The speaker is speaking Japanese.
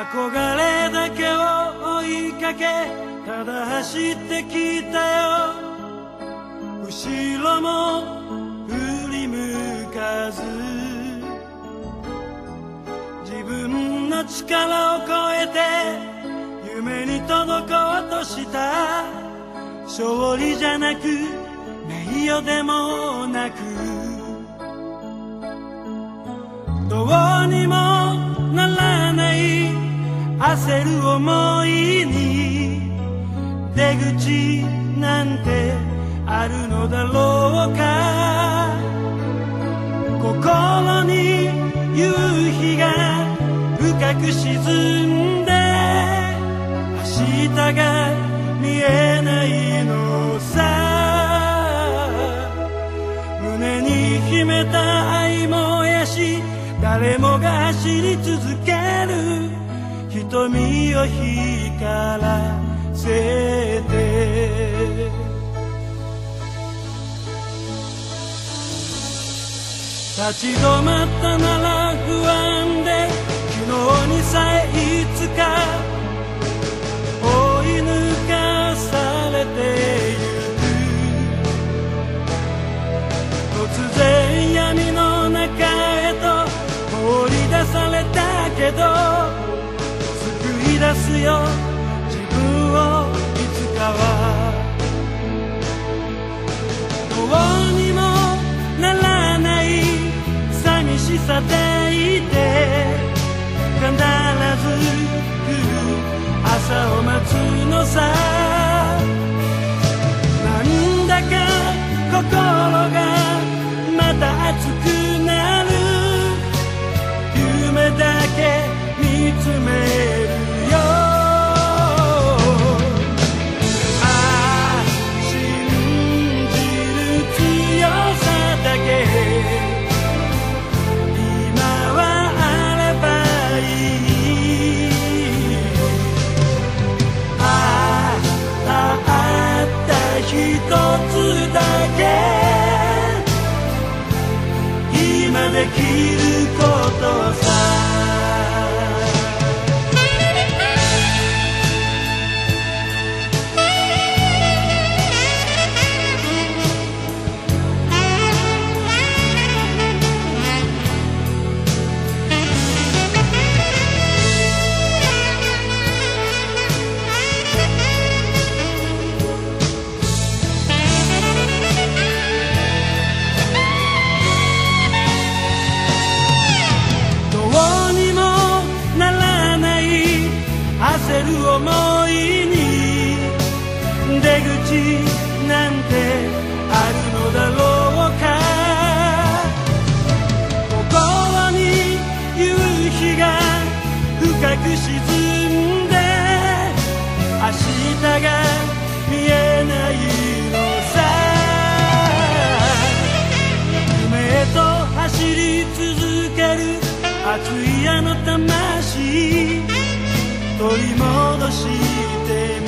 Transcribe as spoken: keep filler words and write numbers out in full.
憧れだけを追いかけただ走ってきたよ。後ろも振り向かず自分の力を超えて夢に届こうとした。勝利じゃなく名誉でもなくどうにもならない焦る想いに出口なんてあるのだろうか。心に夕日が深く沈んで明日が見えないのさ。胸に秘めた愛燃やし誰もが走り続ける瞳を光らせて。立ち止まったなら不安で昨日にさえいつか追い抜かされてゆく。突然闇の中へと放り出されたけど救い出すよ自分をいつかは。どうにもならない寂しさでいて必ず来る朝を待つのさ。なんだか心がまた熱くなる。夢だけ見つめるよ。ああ信じる強さだけ今はあればいい。ああたった一つだけ今できることさ。焦る想いに出口なんてあるのだろうか。心に夕日が深く沈んで明日が見えないのさ。夢へと走り続ける熱いあの魂取り戻して